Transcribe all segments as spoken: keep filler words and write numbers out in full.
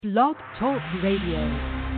Blog Talk Radio.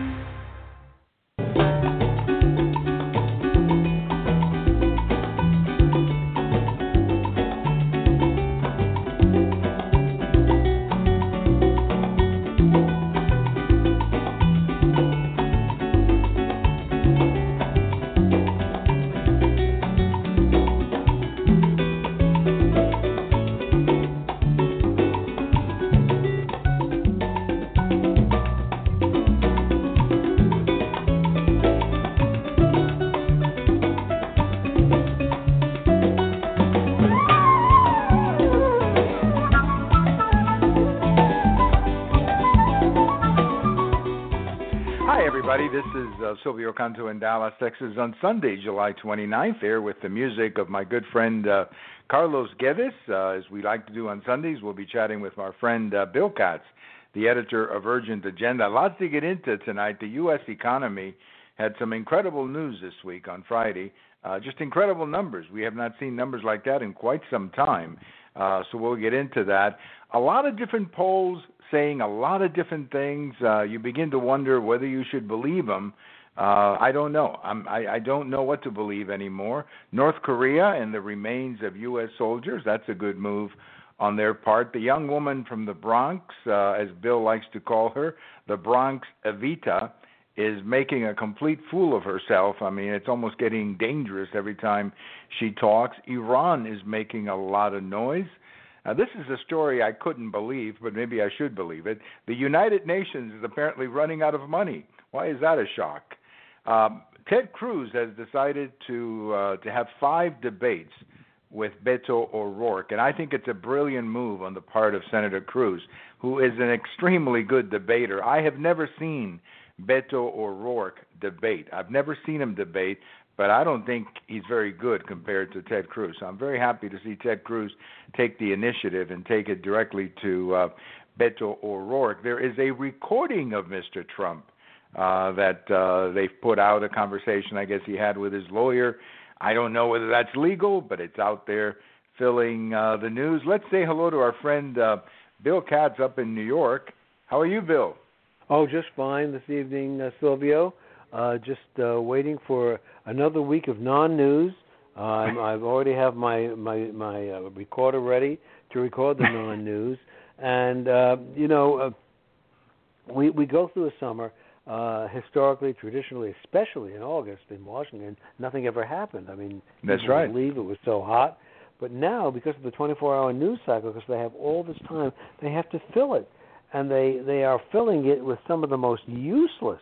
This is uh, Silvio Canto in Dallas, Texas on Sunday, July twenty-ninth, here with the music of my good friend uh, Carlos Guedes. Uh, as we like to do on Sundays, we'll be chatting with our friend uh, Bill Katz, the editor of Urgent Agenda. Lots to get into tonight. The U S economy had some incredible news this week on Friday, uh, just incredible numbers. We have not seen numbers like that in quite some time, uh, so we'll get into that. A lot of different polls saying a lot of different things. Uh, you begin to wonder whether you should believe them. Uh, I don't know. I'm, I, I don't know what to believe anymore. North Korea and the remains of U S soldiers, that's a good move on their part. The young woman from the Bronx, uh, as Bill likes to call her, the Bronx Evita, is making a complete fool of herself. I mean, it's almost getting dangerous every time she talks. Iran is making a lot of noise. Now, this is a story I couldn't believe, but maybe I should believe it. The United Nations is apparently running out of money. Why is that a shock? Um, Ted Cruz has decided to uh, to have five debates with Beto O'Rourke, and I think it's a brilliant move on the part of Senator Cruz, who is an extremely good debater. I have never seen Beto O'Rourke debate. I've never seen him debate, but I don't think he's very good compared to Ted Cruz. So I'm very happy to see Ted Cruz take the initiative and take it directly to uh, Beto O'Rourke. There is a recording of Mister Trump uh, that uh, they've put out, a conversation I guess he had with his lawyer. I don't know whether that's legal, but it's out there filling uh, the news. Let's say hello to our friend uh, Bill Katz up in New York. How are you, Bill? Oh, just fine this evening, uh, Silvio. Uh, just uh, waiting for another week of non-news. Uh, I'm, I've already have my my my uh, recorder ready to record the non-news, and uh, you know, uh, we we go through a summer uh, historically, traditionally, especially in August in Washington. Nothing ever happened. I mean, that's people right. would leave. It was so hot, but now because of the twenty-four hour news cycle, because they have all this time, they have to fill it, and they they are filling it with some of the most useless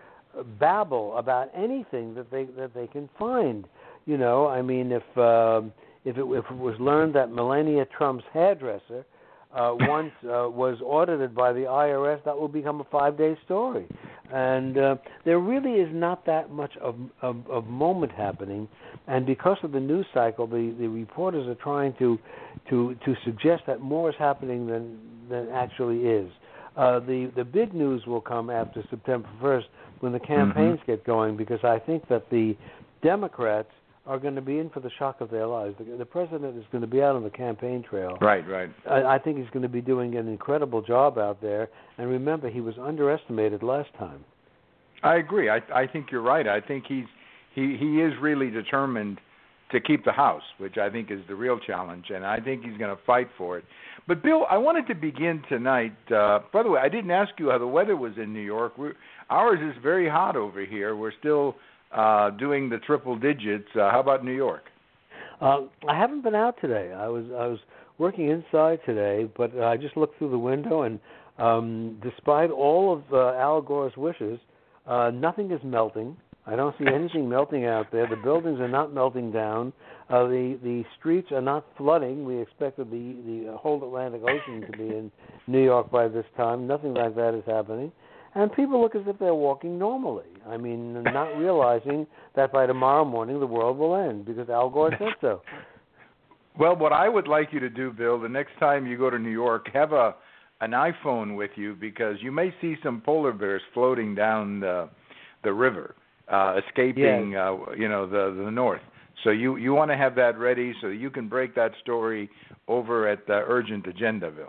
babble about anything that they that they can find. You know, I mean, if uh, if, it, if it was learned that Melania Trump's hairdresser uh, once uh, was audited by the I R S, that will become a five-day story. And uh, there really is not that much of, of of moment happening. And because of the news cycle, the, the reporters are trying to to to suggest that more is happening than than actually is. Uh, the the big news will come after September first, when the campaigns mm-hmm. get going, because I think that the Democrats are going to be in for the shock of their lives. The, the president is going to be out on the campaign trail. Right, right. I, I think he's going to be doing an incredible job out there. And remember, he was underestimated last time. I agree. I, I think you're right. I think he's he, he is really determined to keep the House, which I think is the real challenge, and I think he's going to fight for it. But, Bill, I wanted to begin tonight. Uh, by the way, I didn't ask you how the weather was in New York. We're, ours is very hot over here. We're still uh, doing the triple digits. Uh, how about New York? Uh, I haven't been out today. I was I was working inside today, but I just looked through the window, and um, despite all of uh, Al Gore's wishes, uh, nothing is melting. I don't see anything melting out there. The buildings are not melting down. Uh, the the streets are not flooding. We expected the, the whole Atlantic Ocean to be in New York by this time. Nothing like that is happening. And people look as if they're walking normally. I mean, not realizing that by tomorrow morning the world will end because Al Gore said so. Well, what I would like you to do, Bill, the next time you go to New York, have a an iPhone with you, because you may see some polar bears floating down the, the river. Uh, escaping, yes. uh, you know, the the north. So you, you want to have that ready so that you can break that story over at the Urgent Agenda, Bill.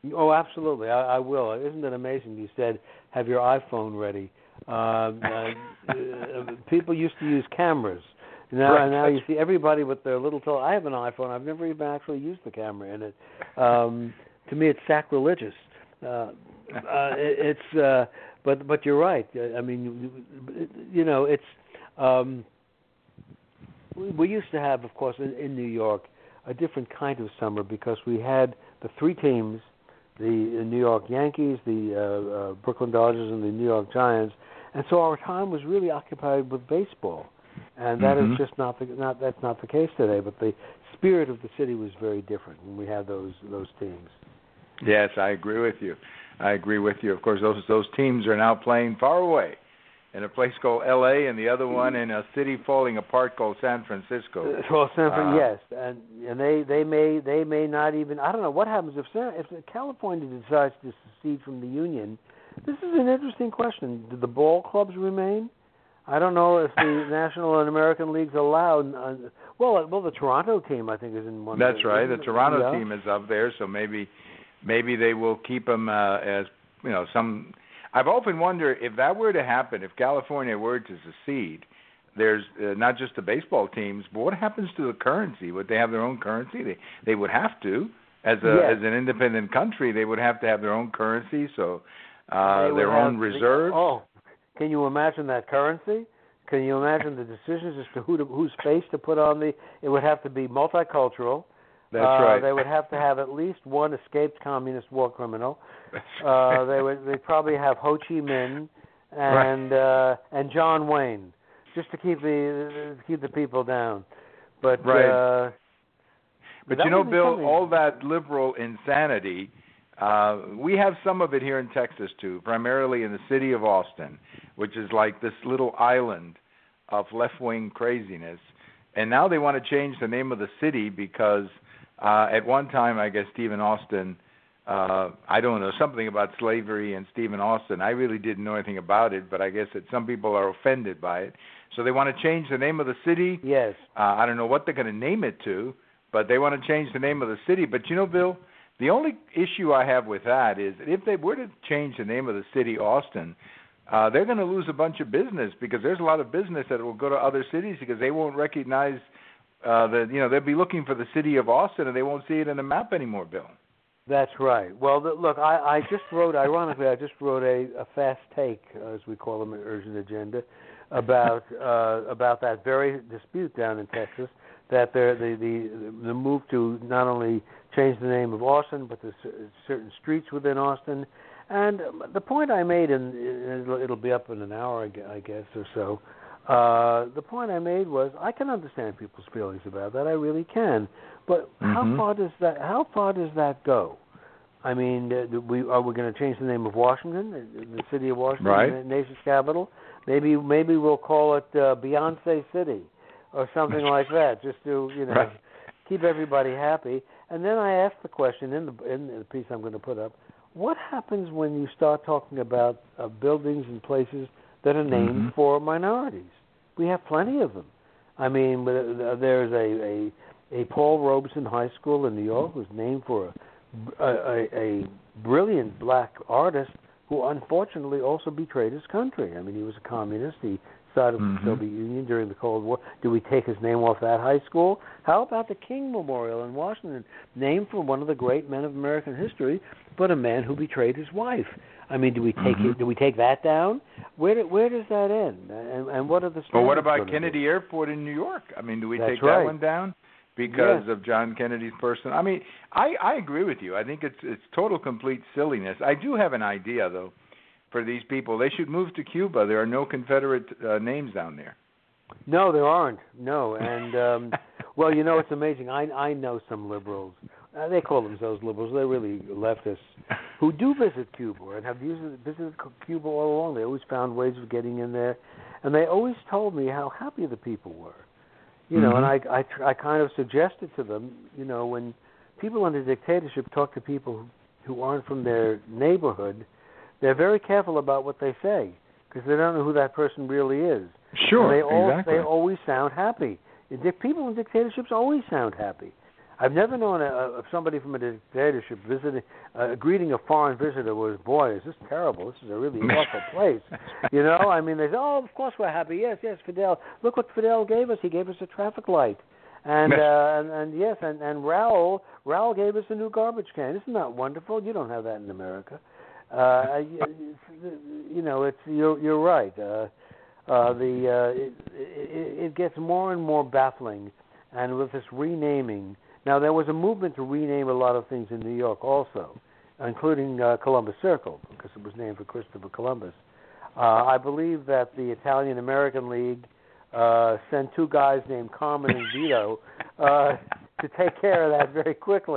Oh, absolutely. I, I will. Isn't it amazing? You said have your iPhone ready. Uh, uh, people used to use cameras. Now, right. now you see everybody with their little. Tel- I have an iPhone. I've never even actually used the camera in it. Um, to me, it's sacrilegious. Uh, uh, it, it's. Uh, but but you're right. I mean, you, you know, it's. Um, we, we used to have, of course, in, in New York, a different kind of summer because we had the three teams. The New York Yankees, the uh, uh, Brooklyn Dodgers, and the New York Giants, and so our time was really occupied with baseball, and that mm-hmm. is just not the not that's not the case today. But the spirit of the city was very different when we had those those teams. Yes, I agree with you. I agree with you. Of course, those those teams are now playing far away, in a place called L A, and the other one in a city falling apart called San Francisco. Well, San Francisco, uh, yes, and and they, they may they may not even. I don't know what happens if San, if California decides to secede from the Union. This is an interesting question. Do the ball clubs remain? I don't know if the National and American Leagues allow. Uh, well, well, the Toronto team I think is in one. That's right. The Toronto yeah. team is up there, so maybe maybe they will keep them uh, as you know some. I've often wondered if that were to happen, if California were to secede, there's uh, not just the baseball teams, but what happens to the currency? Would they have their own currency? They they would have to, as a yes. as an independent country, they would have to have their own currency, so uh, their own reserves. The, oh, can you imagine that currency? Can you imagine the decisions as to who to, whose face to put on the? It would have to be multicultural. That's uh, right. They would have to have at least one escaped communist war criminal. Uh, they would. They'd probably have Ho Chi Minh and right. uh, and John Wayne, just to keep the to keep the people down. But right. Uh, but you know, Bill, something. all that liberal insanity, uh, we have some of it here in Texas too, primarily in the city of Austin, which is like this little island of left-wing craziness. And now they want to change the name of the city because uh, at one time, I guess Stephen Austin. Uh, I don't know, something about slavery and Stephen Austin. I really didn't know anything about it, but I guess that some people are offended by it. So they want to change the name of the city. Yes. Uh, I don't know what they're going to name it to, but they want to change the name of the city. But, you know, Bill, the only issue I have with that is that if they were to change the name of the city, Austin, uh, they're going to lose a bunch of business because there's a lot of business that will go to other cities because they won't recognize uh, the, you know, they'll be looking for the city of Austin and they won't see it in the map anymore, Bill. That's right. Well, the, look, I, I just wrote, ironically, I just wrote a, a fast take, as we call them, an urgent agenda, about uh, about that very dispute down in Texas, that the, the the move to not only change the name of Austin, but the certain streets within Austin. And the point I made, and it'll be up in an hour, I guess, or so, uh, the point I made was I can understand people's feelings about that. I really can. But mm-hmm. how far does that how far does that go? I mean, uh, we are we going to change the name of Washington, the city of Washington, right. the nation's capital? Maybe maybe we'll call it uh, Beyonce City or something like that, just to you know right. keep everybody happy. And then I asked the question in the in the piece I'm going to put up: what happens when you start talking about uh, buildings and places that are named mm-hmm. for minorities? We have plenty of them. I mean, there's a, a A Paul Robeson High School in New York was named for a, a, a brilliant black artist who unfortunately also betrayed his country. I mean, he was a communist. He sided with mm-hmm. the Soviet Union during the Cold War. Do we take his name off that high school? How about the King Memorial in Washington, named for one of the great men of American history, but a man who betrayed his wife? I mean, do we take mm-hmm. it? Do we take that down? Where do, where does that end? And, and what are the standards? Well, what about Kennedy be? Airport in New York? I mean, do we That's take right. that one down? Because yes. of John Kennedy's person. I mean, I, I agree with you. I think it's it's total complete silliness. I do have an idea though, for these people. They should move to Cuba. There are no Confederate uh, names down there. No, there aren't. No, and um, well, you know, it's amazing. I I know some liberals. Uh, they call themselves liberals. They're really leftists who do visit Cuba and have visited, visited Cuba all along. They always found ways of getting in there, and they always told me how happy the people were. You know, mm-hmm. and I, I, I kind of suggested to them, you know, when people under dictatorship talk to people who, who aren't from their neighborhood, they're very careful about what they say because they don't know who that person really is. Sure, and they all, exactly. They always sound happy. People in dictatorships always sound happy. I've never known a, a, somebody from a dictatorship visiting, uh, greeting a foreign visitor was, boy, is this terrible. This is a really awful place. You know, I mean, they say, oh, of course we're happy. Yes, yes, Fidel. Look what Fidel gave us. He gave us a traffic light. And, uh, and and yes, and, and Raul, Raul gave us a new garbage can. Isn't that wonderful? You don't have that in America. Uh, you, you know, it's you're you're right. Uh, uh, the uh, it, it, it gets more and more baffling, and with this renaming. Now, there was a movement to rename a lot of things in New York also, including uh, Columbus Circle, because it was named for Christopher Columbus. Uh, I believe that the Italian American League uh, sent two guys named Carmen and Vito uh, to take care of that very quickly.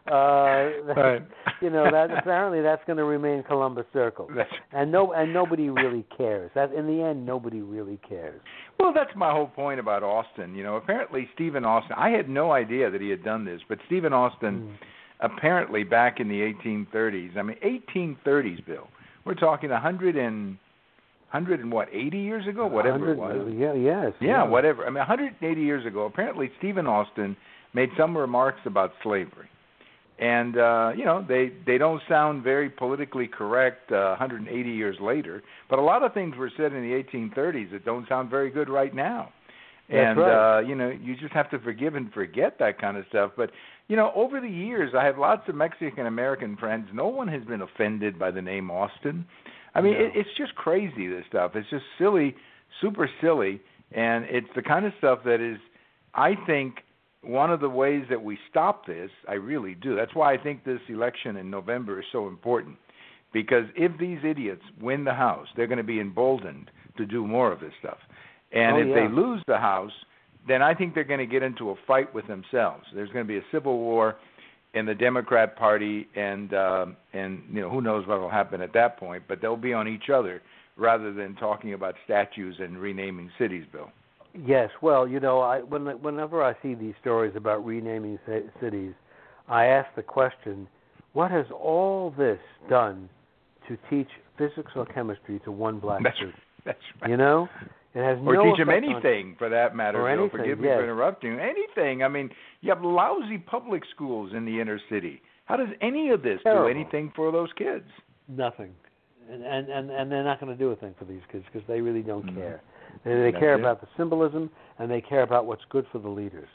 Uh, right. You know, that apparently that's going to remain Columbus Circle, That's... and no, and nobody really cares. That in the end, nobody really cares. Well, that's my whole point about Austin. You know, apparently Stephen Austin. I had no idea that he had done this, but Stephen Austin, mm. apparently back in the eighteen thirties. I mean, eighteen thirties, Bill. We're talking a hundred and hundred and what, eighty years ago, whatever it was. Yeah, yes. Yeah, yeah, whatever. I mean, one hundred eighty years ago. Apparently, Stephen Austin made some remarks about slavery. And, uh, you know, they, they don't sound very politically correct uh, one hundred eighty years later. But a lot of things were said in the eighteen thirties that don't sound very good right now. That's and, right. uh, you know, you just have to forgive and forget that kind of stuff. But, you know, over the years, I have lots of Mexican-American friends. No one has been offended by the name Austin. I mean, no. it, it's just crazy, this stuff. It's just silly, super silly. And it's the kind of stuff that is, I think, one of the ways that we stop this, I really do. That's why I think this election in November is so important. Because if these idiots win the House, they're going to be emboldened to do more of this stuff. And oh, if yeah. they lose the House, then I think they're going to get into a fight with themselves. There's going to be a civil war in the Democrat Party, and uh, and you know who knows what will happen at that point. But they'll be on each other rather than talking about statues and renaming cities, Bill. Yes, well, you know, I, when, whenever I see these stories about renaming cities, I ask the question, what has all this done to teach physics or chemistry to one black that's, student? That's right. You know? It has or no teach them effect anything, on, for that matter, or Bill. anything, Forgive me yes. for interrupting. Anything. I mean, you have lousy public schools in the inner city. How does any of this Terrible. do anything for those kids? Nothing. And and, and, and they're not going to do a thing for these kids because they really don't mm-hmm. care. They, they care it. about the symbolism, and they care about what's good for the leaders.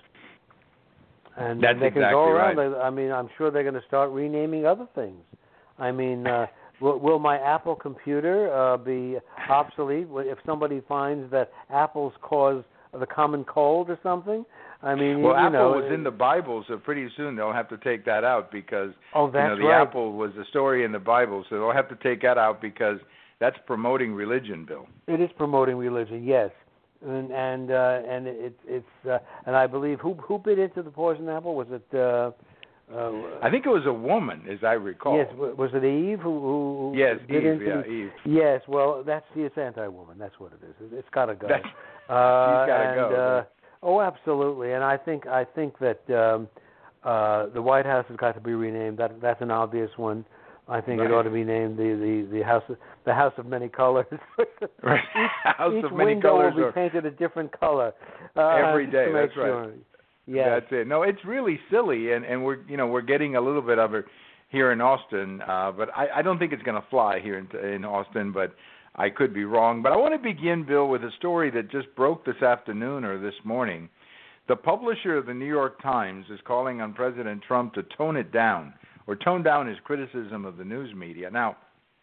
And That's they can exactly go around. right. They, I mean, I'm sure they're going to start renaming other things. I mean, uh, will, will my Apple computer uh, be obsolete if somebody finds that apples cause the common cold or something? I mean, well, you, Apple know, was in the Bible, so pretty soon they'll have to take that out because oh, that's you know the right. apple was a story in the Bible, so they'll have to take that out because that's promoting religion, Bill. It is promoting religion, yes, and and uh, and it, it's uh, and I believe who who bit into the poison apple? Was it? Uh, uh, I think it was a woman, as I recall. Yes, was it Eve who? who, who yes, bit Eve. into Yeah, the, Eve. Yes, well, that's it's anti-woman. That's what it is. It's got to go. That's, uh, she's got to and, go. Uh, oh, absolutely. And I think I think that um, uh, the White House has got to be renamed. That that's an obvious one. I think right. it ought to be named the, the, the House of, the House of Many Colors. right. each House each of Many window Colors will be or... painted a different color uh, every day. to make That's sure. right. Yes. That's it. No, it's really silly, and, and we're you know we're getting a little bit of it here in Austin, uh, but I, I don't think it's going to fly here in, in Austin. But I could be wrong. But I want to begin, Bill, with a story that just broke this afternoon or this morning. The publisher of the New York Times is calling on President Trump to tone it down, or tone down his criticism of the news media. Now,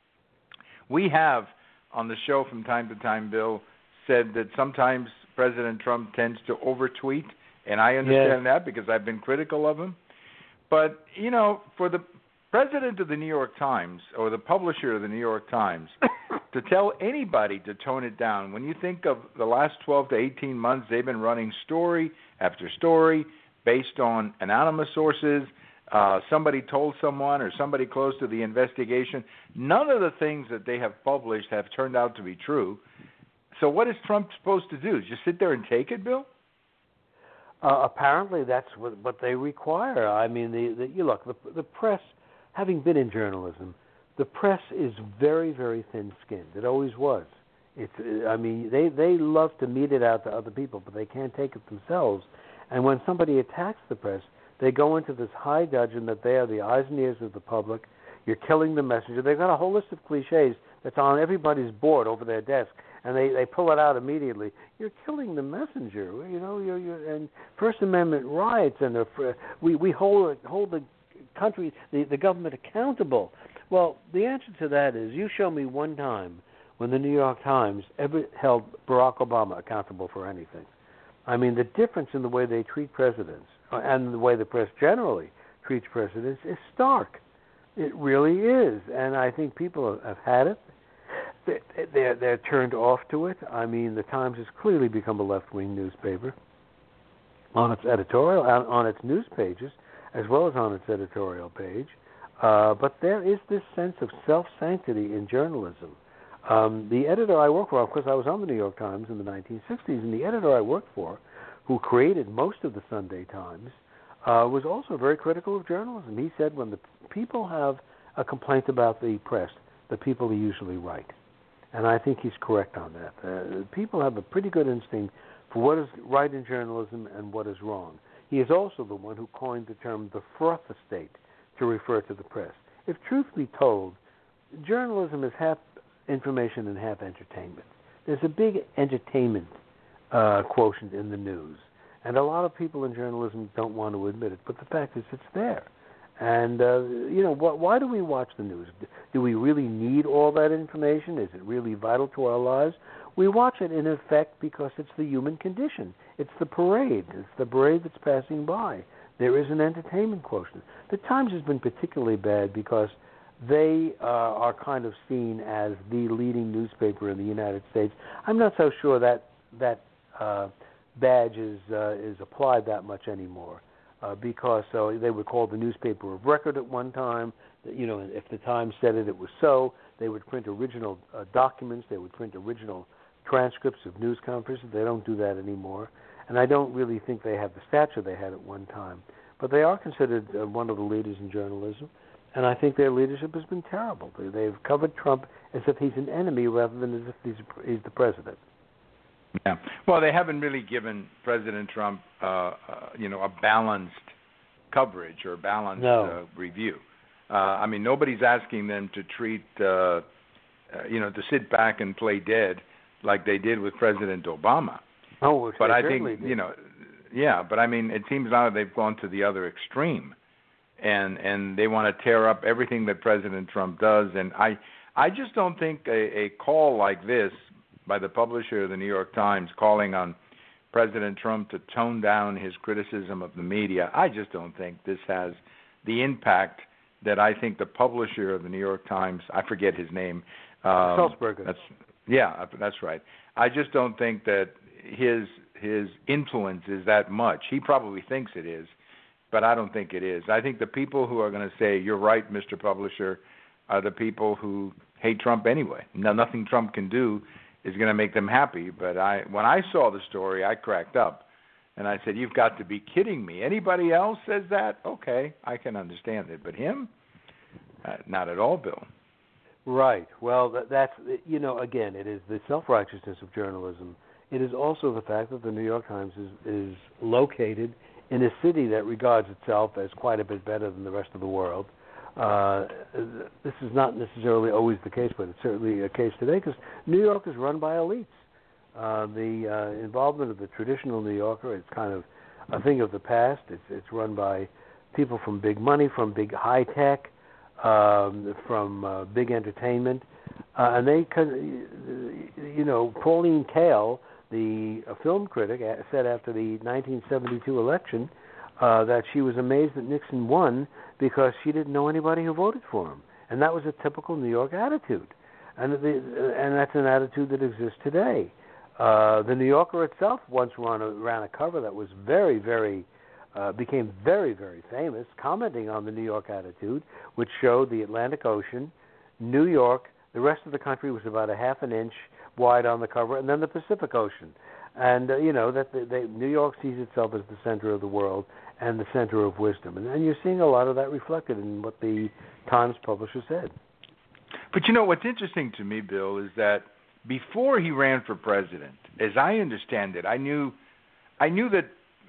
we have on the show from time to time, Bill, said that sometimes President Trump tends to overtweet, and I understand yes. that because I've been critical of him. But, you know, for the president of the New York Times or the publisher of the New York Times to tell anybody to tone it down, when you think of the last twelve to eighteen months, they've been running story after story based on anonymous sources, uh, somebody told someone or somebody close to the investigation. None of the things that they have published have turned out to be true. So what is Trump supposed to do? Just sit there and take it, Bill? Uh, apparently, that's what, what they require. I mean, the, the you look the the press. Having been in journalism, the press is very, very thin-skinned. It always was. It's. I mean, they they love to mete it out to other people, but they can't take it themselves. And when somebody attacks the press, They go into this high dudgeon that they are the eyes and ears of the public. You're killing the messenger. They've got a whole list of cliches that's on everybody's board over their desk, and they, they pull it out immediately. You're killing the messenger, you know. You're, you're and First Amendment rights, and the, we we hold hold the country, the, the government accountable. Well, the answer to that is you show me one time when the New York Times ever held Barack Obama accountable for anything. I mean, the difference in the way they treat presidents and the way the press generally treats presidents is stark. It really is, and I think people have had it. They're, they're turned off to it. I mean, the Times has clearly become a left-wing newspaper on its editorial, on its news pages, as well as on its editorial page. Uh, but there is this sense of self-sanctity in journalism. Um, the editor I worked for, of course, I was on the New York Times in the nineteen sixties, and the editor I worked for, who created most of the Sunday Times, uh, was also very critical of journalism. He said when the people have a complaint about the press, the people usually right. And I think he's correct on that. Uh, people have a pretty good instinct for what is right in journalism and what is wrong. He is also the one who coined the term the froth estate to refer to the press. If truth be told, journalism is half information and half entertainment. There's a big entertainment uh, quotient in the news, and a lot of people in journalism don't want to admit it, but the fact is it's there. And, uh, you know, wh- why do we watch the news? Do we really need all that information? Is it really vital to our lives? We watch it, in effect, because it's the human condition. It's the parade. It's the parade that's passing by. There is an entertainment quotient. The Times has been particularly bad because they uh, are kind of seen as the leading newspaper in the United States. I'm not so sure that that uh, badge is, uh, is applied that much anymore. Uh, because so they were called the newspaper of record at one time. You know, if the Times said it, it was so. They would print original uh, documents. They would print original transcripts of news conferences. They don't do that anymore. And I don't really think they have the stature they had at one time. But they are considered uh, one of the leaders in journalism. And I think their leadership has been terrible. They, they've covered Trump as if he's an enemy rather than as if he's, he's the president. Yeah. Well, they haven't really given President Trump, uh, uh, you know, a balanced coverage or balanced no. uh, review. Uh, I mean, nobody's asking them to treat, uh, uh, you know, to sit back and play dead like they did with President Obama. Oh, which but they I certainly think, did. you know, yeah. But I mean, it seems now they've gone to the other extreme, and and they want to tear up everything that President Trump does. And I, I just don't think a, a call like this by the publisher of the New York Times calling on President Trump to tone down his criticism of the media, I just don't think this has the impact that I think the publisher of the New York Times, I forget his name. Um, Sulzberger. That's, yeah, that's right. I just don't think that his his influence is that much. He probably thinks it is, but I don't think it is. I think the people who are going to say, you're right, Mister Publisher, are the people who hate Trump anyway. Now, nothing Trump can do is going to make them happy. But I, when I saw the story, I cracked up, and I said, "You've got to be kidding me! Anybody else says that? Okay, I can understand it, but him, uh, not at all, Bill." Right. Well, that, that's you know, again, it is the self-righteousness of journalism. It is also the fact that the New York Times is is located in a city that regards itself as quite a bit better than the rest of the world. Uh, this is not necessarily always the case, but it's certainly a case today because New York is run by elites. Uh, the uh, involvement of the traditional New Yorker, it's kind of a thing of the past. It's it's run by people from big money, from big high tech, um, from uh, big entertainment, uh, and they, you know, Pauline Kael, the uh, film critic, said after the nineteen seventy-two election uh, that she was amazed that Nixon won because she didn't know anybody who voted for him, and that was a typical New York attitude, and the, and that's an attitude that exists today. Uh, the New Yorker itself once ran a, ran a cover that was very, very uh, became very, very famous, commenting on the New York attitude, which showed the Atlantic Ocean, New York. The rest of the country was about a half an inch wide on the cover, and then the Pacific Ocean. And, uh, you know, that they, they, New York sees itself as the center of the world and the center of wisdom. And, and you're seeing a lot of that reflected in what the Times publisher said. But, you know, what's interesting to me, Bill, is that before he ran for president, as I understand it, I knew I knew that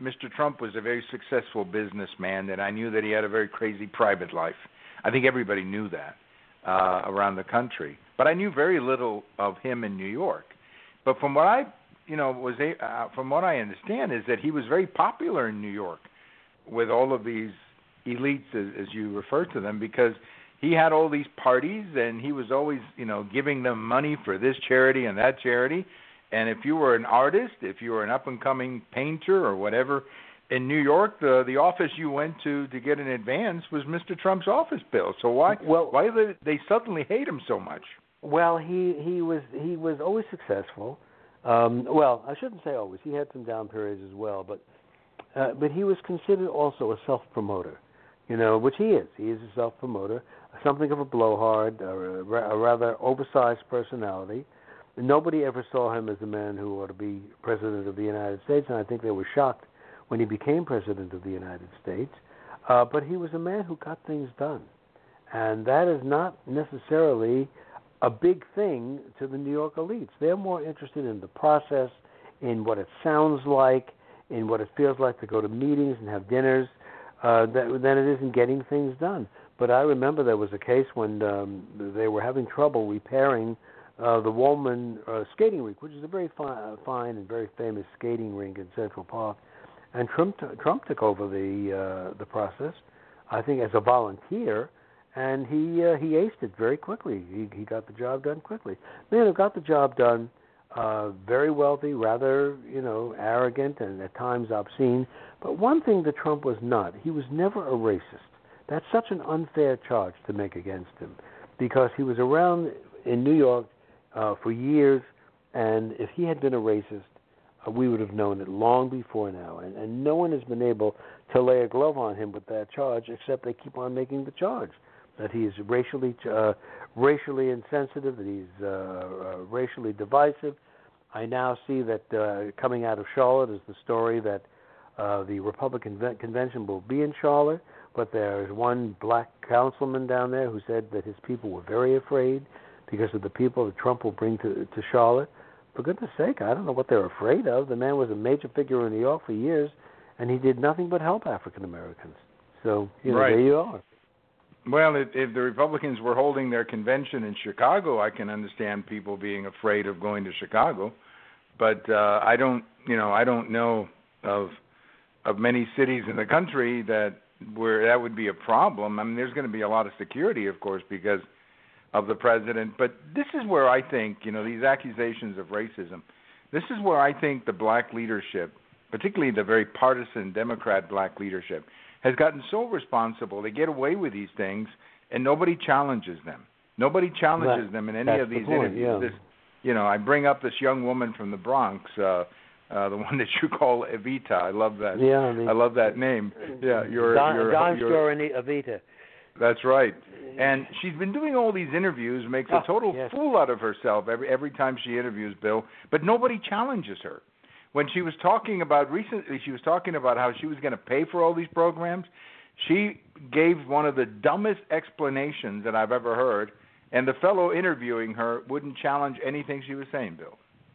Mister Trump was a very successful businessman, and I knew that he had a very crazy private life. I think everybody knew that uh, around the country. But I knew very little of him in New York. But from what I, you know, was a, uh, from what I understand is that he was very popular in New York with all of these elites, as, as you refer to them, because he had all these parties, and he was always, you know, giving them money for this charity and that charity. And if you were an artist, if you were an up-and-coming painter or whatever, in New York, the the office you went to to get an advance was Mister Trump's office, Bill. So why well, why did they suddenly hate him so much? Well, he he was he was always successful. Um, well, I shouldn't say always. He had some down periods as well, but uh, but he was considered also a self-promoter. You know, which he is. He is a self-promoter, something of a blowhard, a, a rather oversized personality. Nobody ever saw him as a man who ought to be president of the United States, and I think they were shocked when he became president of the United States. Uh, but he was a man who got things done, and that is not necessarily a big thing to the New York elites. They're more interested in the process, in what it sounds like, in what it feels like to go to meetings and have dinners, uh, that, than it is in getting things done. But I remember there was a case when um, they were having trouble repairing uh, the Woolman uh, skating rink, which is a very fi- fine and very famous skating rink in Central Park. And Trump, t- Trump took over the uh, the process, I think, as a volunteer, and he uh, he aced it very quickly. He he got the job done quickly. Man who got the job done, uh, very wealthy, rather you know arrogant and at times obscene. But one thing that Trump was not, he was never a racist. That's such an unfair charge to make against him, because he was around in New York uh, for years, and if he had been a racist, uh, we would have known it long before now. And, and no one has been able to lay a glove on him with that charge, except they keep on making the charge that he is racially uh, racially insensitive, that he's uh, uh, racially divisive. I now see that uh, coming out of Charlotte is the story that uh, the Republican convention will be in Charlotte, but there is one black councilman down there who said that his people were very afraid because of the people that Trump will bring to, to Charlotte. For goodness sake, I don't know what they're afraid of. The man was a major figure in New York for years, and he did nothing but help African Americans. So, you know, right. There you are. Well, if, if the Republicans were holding their convention in Chicago, I can understand people being afraid of going to Chicago. But uh, I don't, you know, I don't know of of many cities in the country that where that would be a problem. I mean, there's going to be a lot of security, of course, because of the president. But this is where I think, you know, these accusations of racism, this is where I think the black leadership, particularly the very partisan Democrat black leadership, has gotten so responsible. They get away with these things, and nobody challenges them. Nobody challenges That, them in any that's of the these point, interviews. yeah. This, you know, I bring up this young woman from the Bronx, uh, uh, the one that you call Evita. I love that. Yeah, I, mean, I love that name. Yeah, you're Don, you're, Don you're, Storani Evita. That's right. And she's been doing all these interviews, makes oh, a total yes. fool out of herself every every time she interviews Bill, but nobody challenges her. When she was talking about recently, she was talking about how she was going to pay for all these programs. She gave one of the dumbest explanations that I've ever heard, and the fellow interviewing her wouldn't challenge anything she was saying, Bill.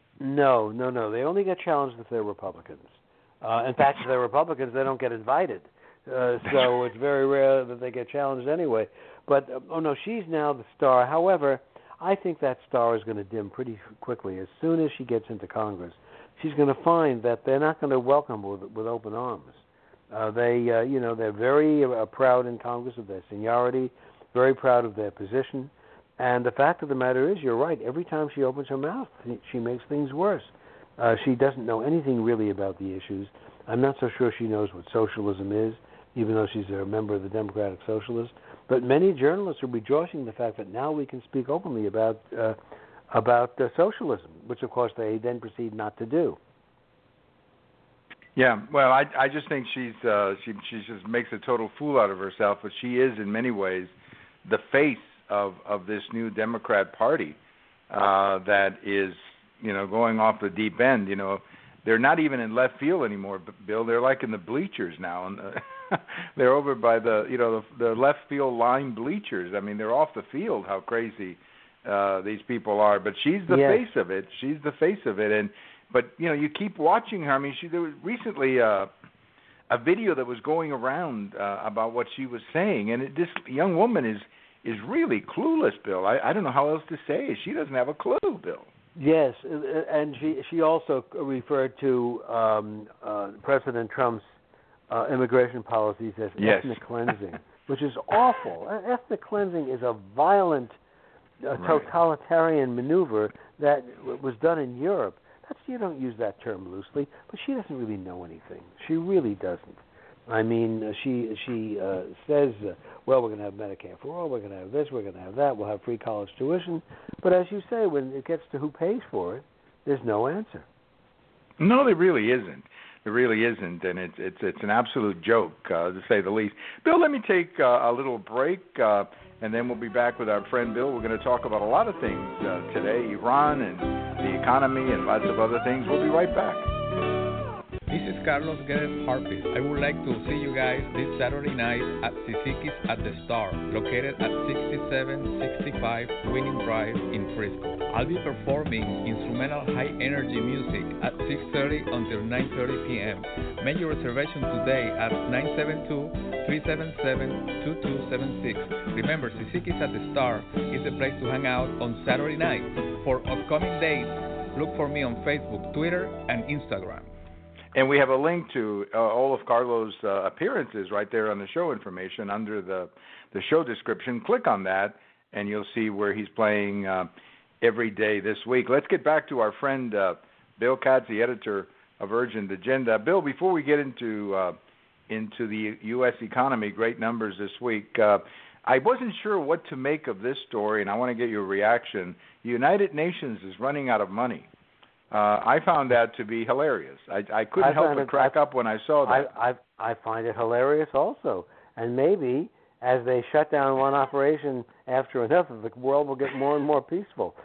No, no, no. They only get challenged if they're Republicans. Uh, in fact, if they're Republicans, they don't get invited. Uh, so it's very rare that they get challenged anyway. But, uh, oh, no, she's now the star. However, I think that star is going to dim pretty quickly. As soon as she gets into Congress, she's going to find that they're not going to welcome her with, with open arms. Uh, they, uh, you know, they're very uh, proud in Congress of their seniority, very proud of their position. And the fact of the matter is, you're right, every time she opens her mouth, she makes things worse. Uh, she doesn't know anything really about the issues. I'm not so sure she knows what socialism is, even though she's a member of the Democratic Socialists. But many journalists are rejoicing in the fact that now we can speak openly about uh, about uh, socialism, which, of course, they then proceed not to do. Yeah, well, I I just think she's uh, she she just makes a total fool out of herself, but she is in many ways the face of of this new Democrat Party uh, that is, you know, going off the deep end. You know, they're not even in left field anymore, Bill. They're like in the bleachers now, and uh, they're over by the you know the, the left field line bleachers. I mean, they're off the field. How crazy uh, these people are! But she's the yes. face of it. She's the face of it, and but you know, you keep watching her. I mean, she there was recently. Uh, a video that was going around uh, about what she was saying, and it, this young woman is is really clueless, Bill. I, I don't know how else to say it. She doesn't have a clue, Bill. Yes, and she she also referred to um, uh, President Trump's uh, immigration policies as yes. ethnic cleansing, which is awful. Ethnic cleansing is a violent, uh, totalitarian right. maneuver that was done in Europe. That's, you don't use that term loosely, but she doesn't really know anything. She really doesn't. I mean, she she uh, says, uh, well, we're going to have Medicare for all, we're going to have this, we're going to have that, we'll have free college tuition. But as you say, when it gets to who pays for it, there's no answer. No, there really isn't. There really isn't, and it's it's it's an absolute joke, uh, to say the least. Bill, let me take uh, a little break, uh, and then we'll be back with our friend Bill. We're going to talk about a lot of things uh, today, Iran and the economy and lots of other things. We'll be right back. This is Carlos Guedes Harpist. I would like to see you guys this Saturday night at Sisiki's at the Star, located at sixty-seven sixty-five Winning Drive in Frisco. I'll be performing instrumental high-energy music at six thirty until nine thirty p.m. Make your reservation today at nine seven two, three seven seven, two two seven six. Remember, Sisiki's at the Star is the place to hang out on Saturday night. For upcoming dates, look for me on Facebook, Twitter, and Instagram. And we have a link to uh, all of Carlos' uh, appearances right there on the show information under the, the show description. Click on that, and you'll see where he's playing uh, every day this week. Let's get back to our friend uh, Bill Katz, the editor of Urgent Agenda. Bill, before we get into uh, into the U S economy, great numbers this week, uh, I wasn't sure what to make of this story, and I want to get your reaction. The United Nations is running out of money. Uh, I found that to be hilarious. I, I couldn't I help but it, crack I, up when I saw that. I, I I find it hilarious also. And maybe as they shut down one operation after another, the world will get more and more peaceful.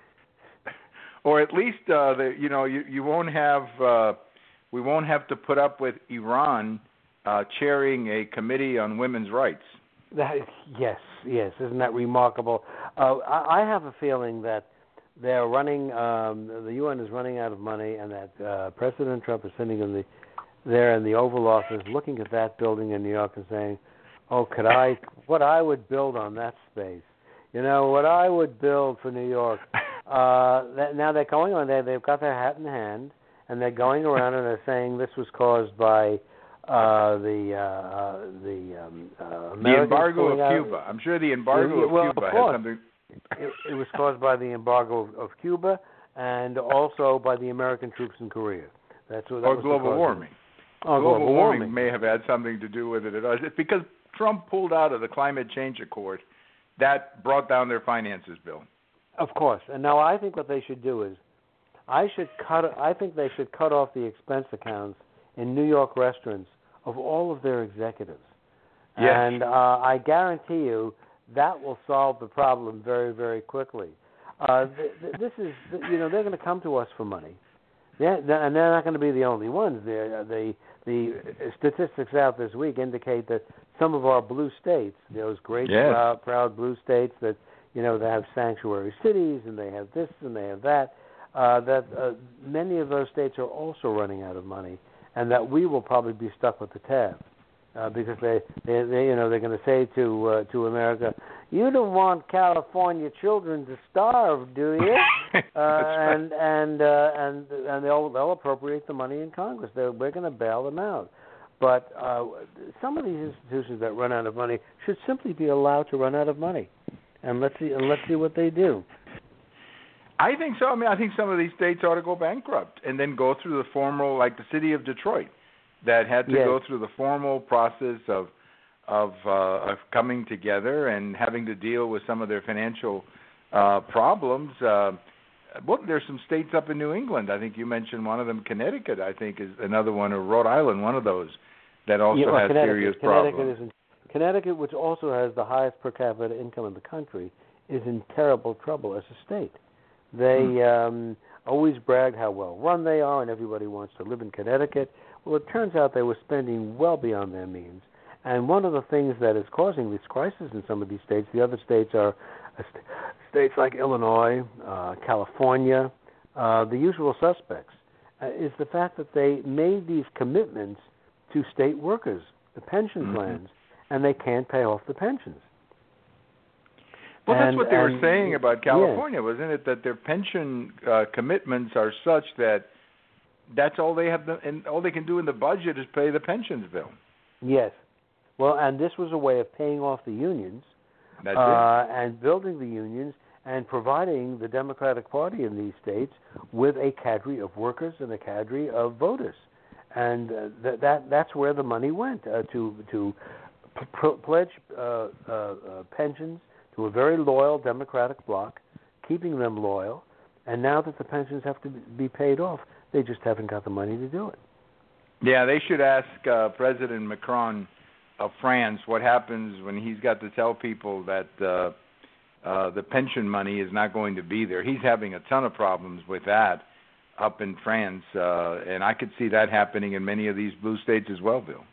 Or at least, uh, the, you know, you, you won't have uh, we won't have to put up with Iran uh, chairing a committee on women's rights. That, yes, yes. Isn't that remarkable? Uh, I, I have a feeling that they're running, um, the U N is running out of money, and that uh, President Trump is sitting in the, there in the Oval Office looking at that building in New York and saying, oh, could I, what I would build on that space. You know, what I would build for New York. Uh, that, now they're going on there, they've got their hat in hand, and they're going around and they're saying this was caused by uh, the uh, the um, uh, Americans the embargo of out. Cuba. I'm sure the embargo yeah, well, of Cuba of has something. It, it was caused by the embargo of, of Cuba and also by the American troops in Korea. That's what. That or was global warming. Oh, global, global warming. warming may have had something to do with it. It's because Trump pulled out of the climate change accord. That brought down their finances, Bill. Of course. And now I think what they should do is, I should cut. I think they should cut off the expense accounts in New York restaurants of all of their executives. Yes. And uh, I guarantee you that will solve the problem very, very quickly. Uh, th- th- this is, you know, they're going to come to us for money, they're, they're, and they're not going to be the only ones. They're, the the statistics out this week indicate that some of our blue states, those great, yes. proud, proud blue states that, you know, they have sanctuary cities and they have this and they have that, uh, that uh, many of those states are also running out of money, and that we will probably be stuck with the tab. Uh, because they, they, they, you know, they're going to say to uh, to America, "You don't want California children to starve, do you?" uh, right. And and uh, and and they'll they'll appropriate the money in Congress. They're, we're going to bail them out. But uh, some of these institutions that run out of money should simply be allowed to run out of money, and let's see and let's see what they do. I think so. I mean, I think some of these states ought to go bankrupt and then go through the formal, like the city of Detroit, that had to yes. go through the formal process of of, uh, of coming together and having to deal with some of their financial uh, problems. Uh, well, there's some states up in New England. I think you mentioned one of them. Connecticut, I think, is another one, or Rhode Island, one of those that also yeah, well, has serious Connecticut problems. Is in, Connecticut, which also has the highest per capita income in the country, is in terrible trouble as a state. They hmm. um, always bragged how well run they are, and everybody wants to live in Connecticut. Well, it turns out they were spending well beyond their means. And one of the things that is causing this crisis in some of these states, the other states are uh, st- states like Illinois, uh, California, uh, the usual suspects, uh, is the fact that they made these commitments to state workers, the pension mm-hmm. plans, and they can't pay off the pensions. Well, and, that's what they and, were saying about California, yeah. wasn't it? That their pension uh, commitments are such that that's all they have, to, and all they can do in the budget is pay the pensions bill. Yes. Well, and this was a way of paying off the unions, That's uh, it. and building the unions, and providing the Democratic Party in these states with a cadre of workers and a cadre of voters, and uh, th- that that's where the money went uh, to to p- p- pledge uh, uh, uh, pensions to a very loyal Democratic bloc, keeping them loyal, and now that the pensions have to be paid off, they just haven't got the money to do it. Yeah, they should ask uh, President Macron of France what happens when he's got to tell people that uh, uh, the pension money is not going to be there. He's having a ton of problems with that up in France, uh, and I could see that happening in many of these blue states as well, Bill.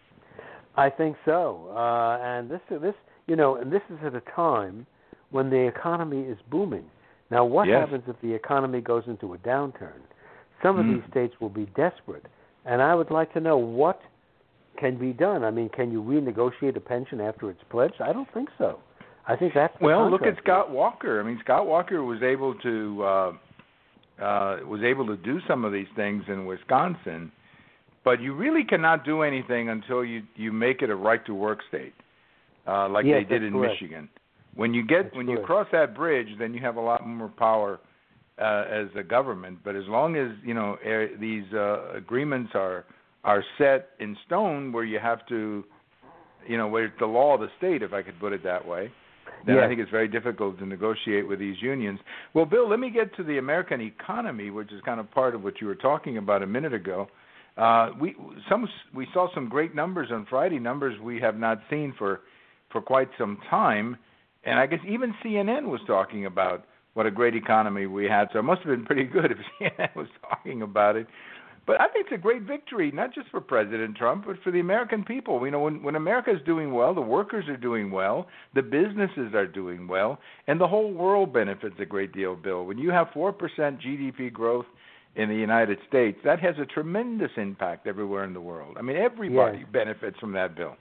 I think so, uh, and this this you know, and this is at a time when the economy is booming. Now, what yes. happens if the economy goes into a downturn? Some of mm. these states will be desperate, and I would like to know what can be done. I mean, can you renegotiate a pension after it's pledged? I don't think so. I think that's the well. Look at contract. Scott Walker. I mean, Scott Walker was able to uh, uh, was able to do some of these things in Wisconsin, but you really cannot do anything until you you make it a right to work state. Uh, like yes, they did in correct. Michigan. When you get that's when correct. you cross that bridge, then you have a lot more power uh, as a government. But as long as you know er, these uh, agreements are are set in stone, where you have to, you know, where it's the law of the state, if I could put it that way, then yes. I think it's very difficult to negotiate with these unions. Well, Bill, let me get to the American economy, which is kind of part of what you were talking about a minute ago. Uh, we some we saw some great numbers on Friday, numbers we have not seen for. for quite some time, and I guess even C N N was talking about what a great economy we had, so it must have been pretty good if C N N was talking about it. But I think it's a great victory, not just for President Trump, but for the American people. You know, when, when America is doing well, the workers are doing well, the businesses are doing well, and the whole world benefits a great deal, Bill. When you have four percent G D P growth in the United States, that has a tremendous impact everywhere in the world. I mean, everybody yes. benefits from that, Bill.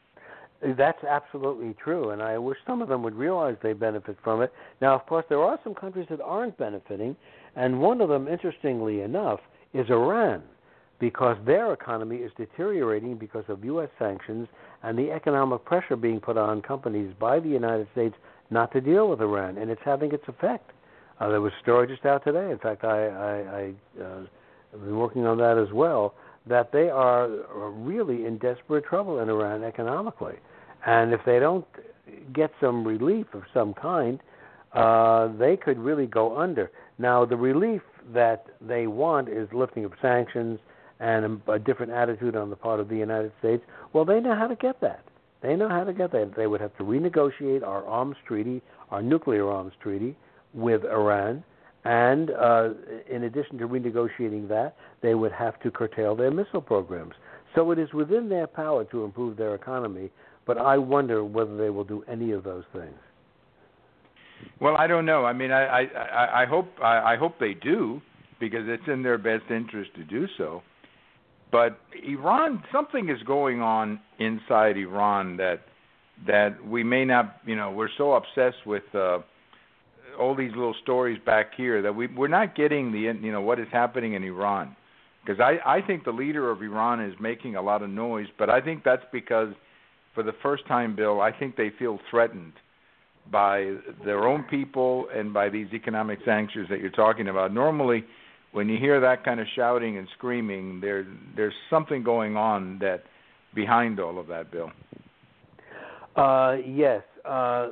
That's absolutely true, and I wish some of them would realize they benefit from it. Now, of course, there are some countries that aren't benefiting, and one of them, interestingly enough, is Iran, because their economy is deteriorating because of U S sanctions and the economic pressure being put on companies by the United States not to deal with Iran, and it's having its effect. Uh, there was a story just out today. In fact, I, I, I uh, have been working on that as well, that they are really in desperate trouble in Iran economically. And if they don't get some relief of some kind, uh, they could really go under. Now, the relief that they want is lifting of sanctions and a, a different attitude on the part of the United States. Well, they know how to get that. They know how to get that. They would have to renegotiate our arms treaty, our nuclear arms treaty with Iran. And uh, in addition to renegotiating that, they would have to curtail their missile programs. So it is within their power to improve their economy, but I wonder whether they will do any of those things. Well, I don't know. I mean, I I, I, I hope I, I hope they do, because it's in their best interest to do so. But Iran, something is going on inside Iran that that we may not, you know, we're so obsessed with uh, all these little stories back here that we we're not getting the, you know, what is happening in Iran. Because I, I think the leader of Iran is making a lot of noise, but I think that's because for the first time, Bill, I think they feel threatened by their own people and by these economic sanctions that you're talking about. Normally, when you hear that kind of shouting and screaming, there there's something going on that behind all of that, Bill. Uh, yes. Uh,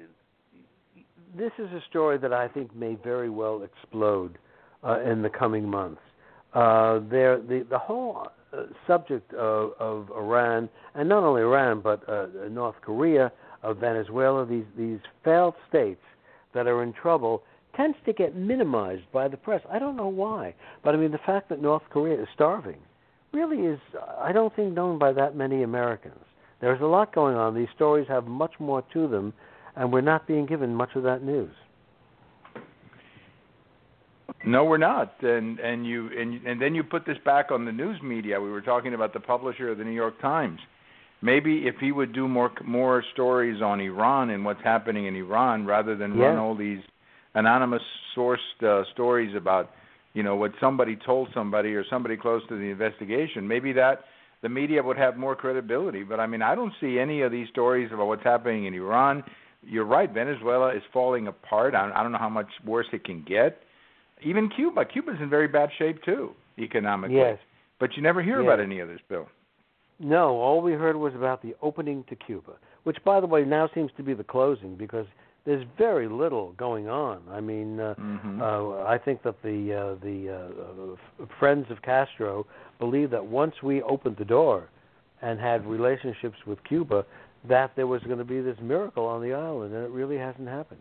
this is a story that I think may very well explode uh, in the coming months. Uh, there, the the whole uh, subject of, of Iran, and not only Iran, but uh, North Korea, of Venezuela, these these failed states that are in trouble, tends to get minimized by the press. I don't know why, but I mean the fact that North Korea is starving really is, I don't think, known by that many Americans. There's a lot going on. These stories have much more to them, and we're not being given much of that news. No, we're not. And and you and and then you put this back on the news media. We were talking about the publisher of the New York Times. Maybe if he would do more more stories on Iran and what's happening in Iran, rather than yeah. run all these anonymous sourced uh, stories about, you know, what somebody told somebody or somebody close to the investigation, maybe that the media would have more credibility. But I mean, I don't see any of these stories about what's happening in Iran. You're right. Venezuela is falling apart. I, I don't know how much worse it can get. Even Cuba. Cuba's in very bad shape, too, economically. Yes. But you never hear yes. about any of this, Bill. No, all we heard was about the opening to Cuba, which, by the way, now seems to be the closing because there's very little going on. I mean, uh, mm-hmm. uh, I think that the uh, the uh, friends of Castro believe that once we opened the door and had relationships with Cuba, that there was going to be this miracle on the island, and it really hasn't happened.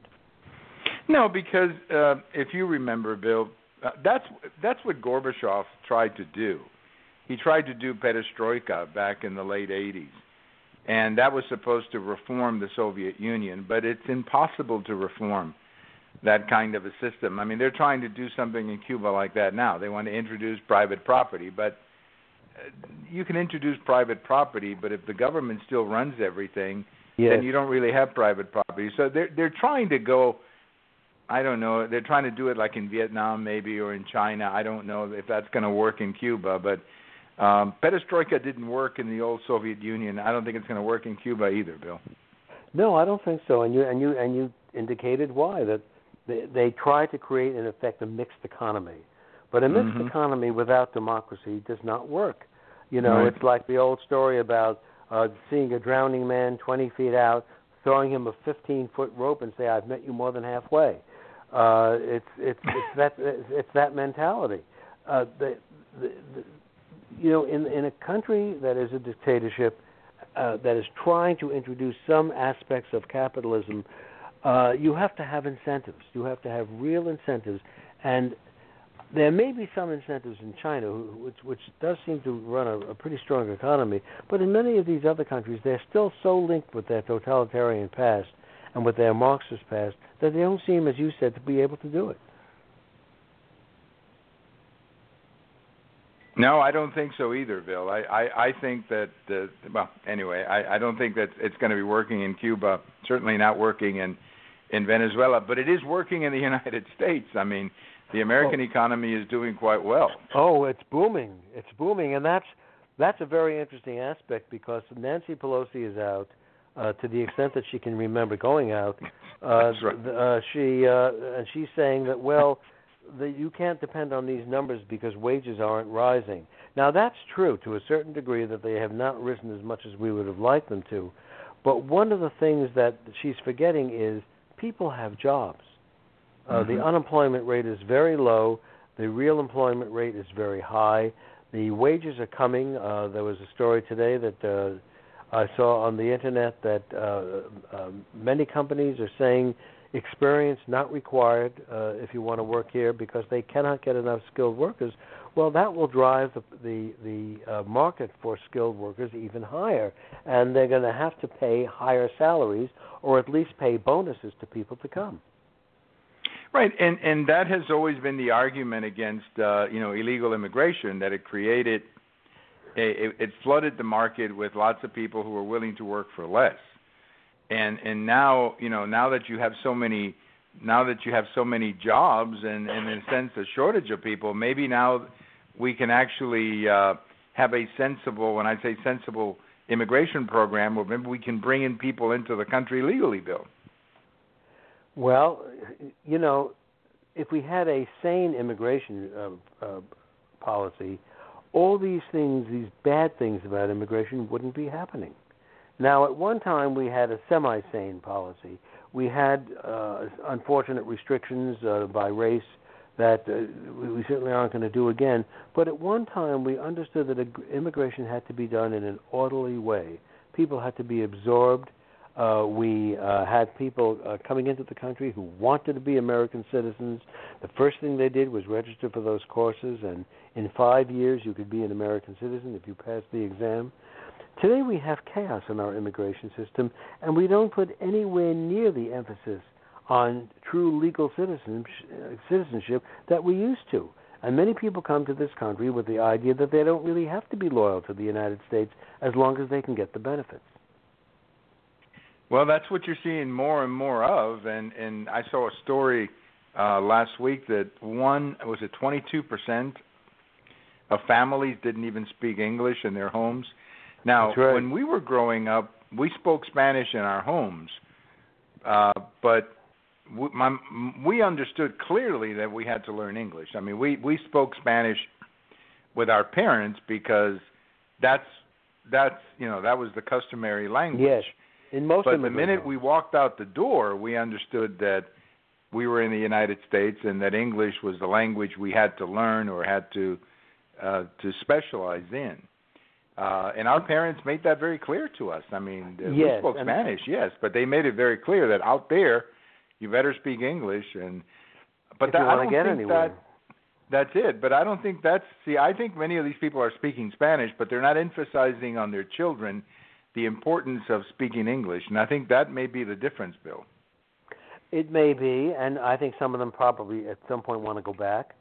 No, because uh, if you remember, Bill, uh, that's that's what Gorbachev tried to do. He tried to do perestroika back in the late eighties, and that was supposed to reform the Soviet Union, but it's impossible to reform that kind of a system. I mean, they're trying to do something in Cuba like that now. They want to introduce private property, but you can introduce private property, but if the government still runs everything, yes. then you don't really have private property. So they're they're trying to go, I don't know, they're trying to do it like in Vietnam maybe or in China. I don't know if that's going to work in Cuba, but um, perestroika didn't work in the old Soviet Union. I don't think it's going to work in Cuba either, Bill. No, I don't think so. And you and you and you indicated why, that they, they try to create in effect a mixed economy. But a mixed mm-hmm. economy without democracy does not work. You know, right. It's like the old story about uh, seeing a drowning man twenty feet out, throwing him a fifteen-foot rope and say, "I've met you more than halfway." Uh, it's it's it's that it's that mentality. Uh, the, the, the, you know, in in a country that is a dictatorship, uh, that is trying to introduce some aspects of capitalism, uh, you have to have incentives. You have to have real incentives, and there may be some incentives in China, which, which does seem to run a, a pretty strong economy, but in many of these other countries, they're still so linked with their totalitarian past and with their Marxist past that they don't seem, as you said, to be able to do it. No, I don't think so either, Bill. I, I, I think that, uh, well, anyway, I, I don't think that it's going to be working in Cuba, certainly not working in, in Venezuela, but it is working in the United States. I mean, the American oh. economy is doing quite well. Oh, it's booming. It's booming, and that's that's a very interesting aspect because Nancy Pelosi is out uh, to the extent that she can remember going out. Uh, that's right. uh, she uh, and she's saying that, well, the, you can't depend on these numbers because wages aren't rising. Now, that's true to a certain degree that they have not risen as much as we would have liked them to. But one of the things that she's forgetting is people have jobs. Uh, mm-hmm. The unemployment rate is very low. The real employment rate is very high. The wages are coming. Uh, there was a story today that uh, I saw on the Internet that uh, uh, many companies are saying experience not required uh, if you want to work here because they cannot get enough skilled workers. Well, that will drive the the, the uh, market for skilled workers even higher, and they're going to have to pay higher salaries or at least pay bonuses to people to come. Right, and and that has always been the argument against uh, you know illegal immigration, that it created, a, it, it flooded the market with lots of people who were willing to work for less, and and now you know now that you have so many now that you have so many jobs and, and in a sense a shortage of people, maybe now we can actually uh, have a sensible, when I say sensible, immigration program where maybe we can bring in people into the country legally, Bill. Well, you know, if we had a sane immigration uh, uh, policy, all these things, these bad things about immigration wouldn't be happening. Now, at one time, we had a semi-sane policy. We had uh, unfortunate restrictions uh, by race that uh, we certainly aren't going to do again. But at one time, we understood that immigration had to be done in an orderly way. People had to be absorbed. Uh, we uh, had people uh, coming into the country who wanted to be American citizens. The first thing they did was register for those courses, and in five years you could be an American citizen if you passed the exam. Today we have chaos in our immigration system, and we don't put anywhere near the emphasis on true legal citizenship, citizenship that we used to. And many people come to this country with the idea that they don't really have to be loyal to the United States as long as they can get the benefits. Well, that's what you're seeing more and more of. And, and I saw a story uh, last week that one, was it twenty-two percent of families didn't even speak English in their homes. Now, That's right. when we were growing up, we spoke Spanish in our homes, uh, but we, my, we understood clearly that we had to learn English. I mean, we, we spoke Spanish with our parents because that's that's you know that was the customary language. Yes, in most. But the minute we walked out the door, we understood that we were in the United States and that English was the language we had to learn or had to uh, to specialize in. Uh, and our parents made that very clear to us. I mean, yes, we spoke Spanish, yes, but they made it very clear that out there, you better speak English. And but if that, you I want don't to get think anywhere. that that's it. But I don't think that's see. I think many of these people are speaking Spanish, but they're not emphasizing on their children the importance of speaking English. And I think that may be the difference, Bill. It may be, and I think some of them probably at some point want to go back,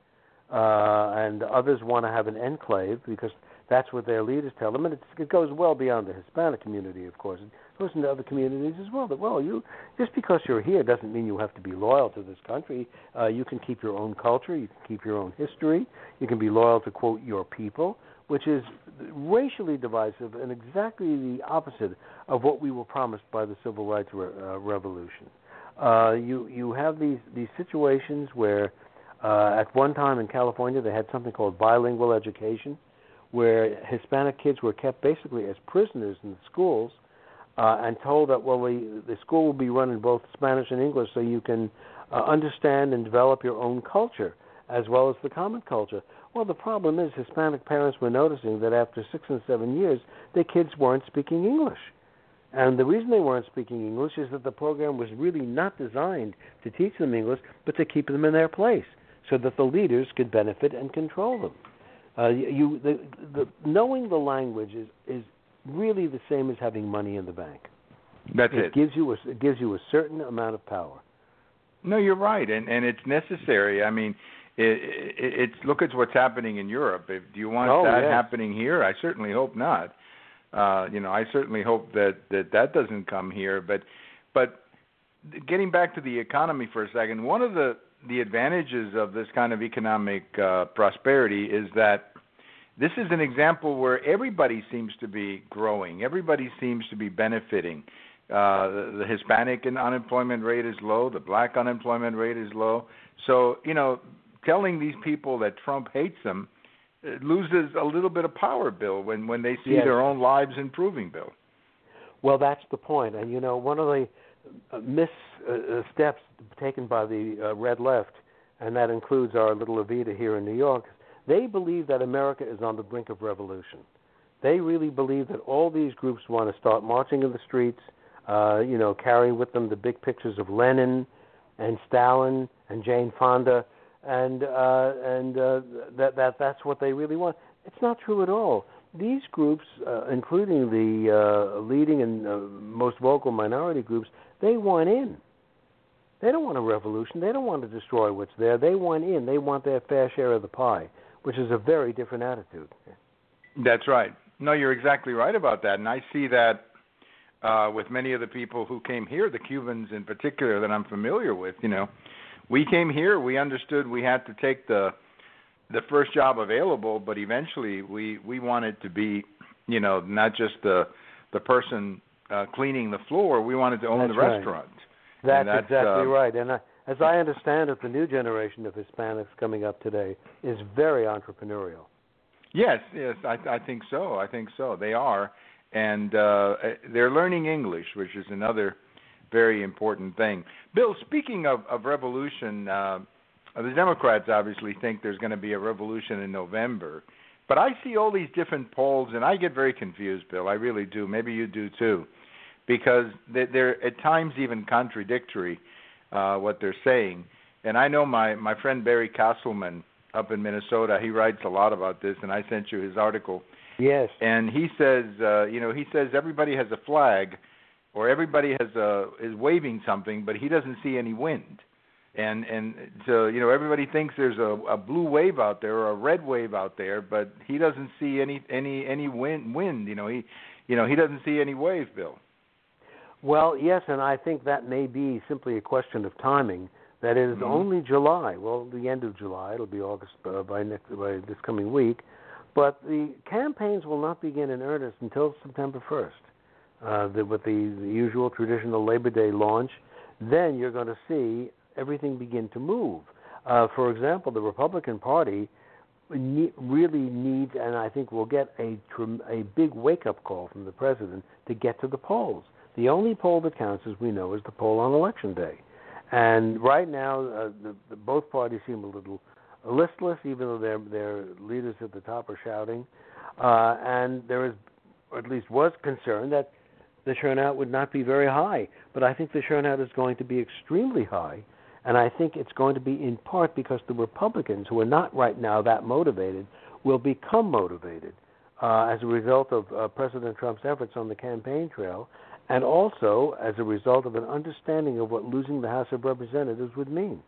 uh, and others want to have an enclave because that's what their leaders tell them, and it's, it goes well beyond the Hispanic community, of course. It goes into other communities as well. That well, you just because you're here doesn't mean you have to be loyal to this country. Uh, you can keep your own culture, you can keep your own history, you can be loyal to quote your people, which is racially divisive and exactly the opposite of what we were promised by the Civil Rights Re- uh, Revolution. Uh, you you have these these situations where uh, at one time in California they had something called bilingual education, where Hispanic kids were kept basically as prisoners in the schools uh, and told that, well, the, the school will be run in both Spanish and English so you can uh, understand and develop your own culture as well as the common culture. Well, the problem is Hispanic parents were noticing that after six and seven years, their kids weren't speaking English. And the reason they weren't speaking English is that the program was really not designed to teach them English, but to keep them in their place so that the leaders could benefit and control them. Uh, you, the, the, knowing the language is, is really the same as having money in the bank. That's it. it. Gives you a, it gives you a certain amount of power. No, you're right, and and it's necessary. I mean, it, it, it's look at what's happening in Europe. If, do you want oh, that yes. happening here? I certainly hope not. Uh, you know, I certainly hope that, that that doesn't come here. But but getting back to the economy for a second, one of the the advantages of this kind of economic uh, prosperity is that this is an example where everybody seems to be growing. Everybody seems to be benefiting. Uh, the, the Hispanic unemployment rate is low. The black unemployment rate is low. So, you know, telling these people that Trump hates them it loses a little bit of power, Bill, when, when they see yes. their own lives improving, Bill. Well, that's the point. And, you know, one of the uh, missteps uh, taken by the uh, red left, and that includes our little Evita here in New York, they believe that America is on the brink of revolution. They really believe that all these groups want to start marching in the streets, uh, you know, carrying with them the big pictures of Lenin and Stalin and Jane Fonda, and uh, and uh, that that that's what they really want. It's not true at all. These groups, uh, including the uh, leading and uh, most vocal minority groups, they want in. They don't want a revolution. They don't want to destroy what's there. They want in. They want their fair share of the pie, which is a very different attitude. That's right. No, you're exactly right about that. And I see that uh, with many of the people who came here, the Cubans in particular that I'm familiar with. You know, we came here, we understood we had to take the the first job available, but eventually we, we wanted to be, you know, not just the the person uh, cleaning the floor. We wanted to own that's the right. restaurant. That's, that's exactly uh, right. And I, as I understand it, the new generation of Hispanics coming up today is very entrepreneurial. Yes, yes, I, I think so. I think so. They are, and uh, they're learning English, which is another very important thing. Bill, speaking of, of revolution, uh, the Democrats obviously think there's going to be a revolution in November, but I see all these different polls, and I get very confused, Bill. I really do. Maybe you do too, because they're at times even contradictory, uh, what they're saying. And I know my, my friend Barry Castleman up in Minnesota, he writes a lot about this, and I sent you his article. Yes. And he says, uh, you know, he says everybody has a flag, or everybody has a, is waving something, but he doesn't see any wind. And and so you know everybody thinks there's a, a blue wave out there or a red wave out there, but he doesn't see any any any wind. Wind, you know he, you know he doesn't see any wave, Bill. Well, yes, and I think that may be simply a question of timing. That it is mm-hmm. only July. Well, the end of July. It'll be August uh, by next by this coming week, but the campaigns will not begin in earnest until September first, uh, the, with the, the usual traditional Labor Day launch. Then you're going to see everything begin to move. Uh, for example, the Republican Party ne- really needs, and I think will get a tr- a big wake-up call from the president to get to the polls. The only poll that counts, as we know, is the poll on Election Day. And right now, uh, the, the, both parties seem a little listless, even though their their leaders at the top are shouting. Uh, and there is, or at least was concern that the turnout would not be very high. But I think the turnout is going to be extremely high. And I think it's going to be in part because the Republicans, who are not right now that motivated, will become motivated uh, as a result of uh, President Trump's efforts on the campaign trail, and also as a result of an understanding of what losing the House of Representatives would mean.